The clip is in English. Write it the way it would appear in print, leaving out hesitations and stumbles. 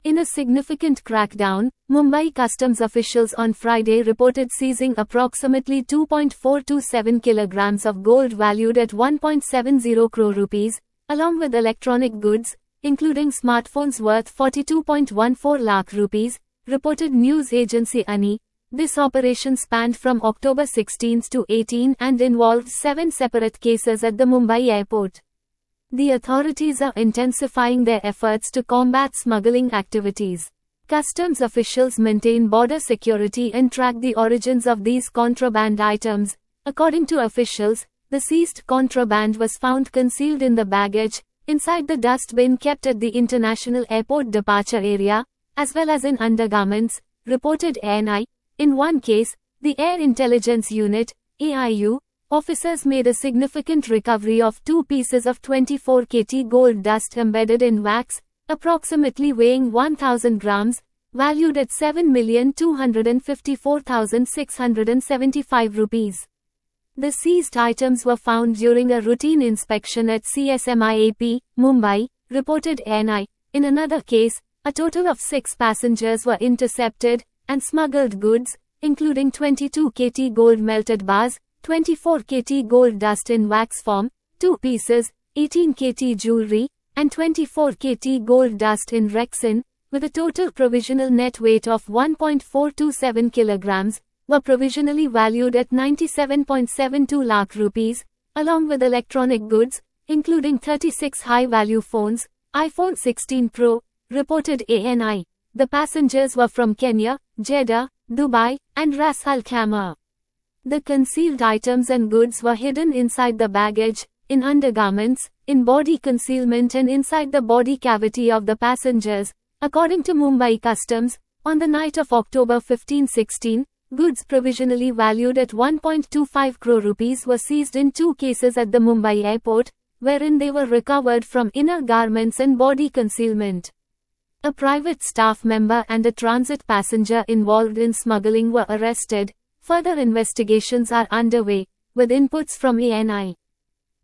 In a significant crackdown, Mumbai customs officials on Friday reported seizing approximately 2.427 kilograms of gold valued at 1.70 crore rupees, along with electronic goods, including smartphones worth 42.14 lakh rupees, reported news agency ANI. This operation spanned from October 16 to 18 and involved 7 separate cases at the Mumbai airport. The authorities are intensifying their efforts to combat smuggling activities. Customs officials maintain border security and track the origins of these contraband items. According to officials, the seized contraband was found concealed in the baggage, inside the dustbin kept at the International Airport departure area, as well as in undergarments, reported ANI. In one case, the Air Intelligence Unit, AIU, officers made a significant recovery of 2 pieces of 24 kt gold dust embedded in wax, approximately weighing 1,000 grams, valued at 7,254,675 rupees. The seized items were found during a routine inspection at CSMIAP, Mumbai, reported ANI. In another case, a total of 6 passengers were intercepted, and smuggled goods, including 22 kt gold melted bars, 24 kt gold dust in wax form, 2 pieces, 18 kt jewelry, and 24 kt gold dust in Rexin, with a total provisional net weight of 1.427 kilograms, were provisionally valued at 97.72 lakh rupees, along with electronic goods, including 36 high-value phones, iPhone 16 Pro, reported ANI. The passengers were from Kenya, Jeddah, Dubai, and Ras Al Khaimah. The concealed items and goods were hidden inside the baggage, in undergarments, in body concealment and inside the body cavity of the passengers. According to Mumbai Customs, on the night of October 15-16, goods provisionally valued at 1.25 crore rupees were seized in 2 cases at the Mumbai airport, wherein they were recovered from inner garments and body concealment. A private staff member and a transit passenger involved in smuggling were arrested. Further investigations are underway, with inputs from ANI.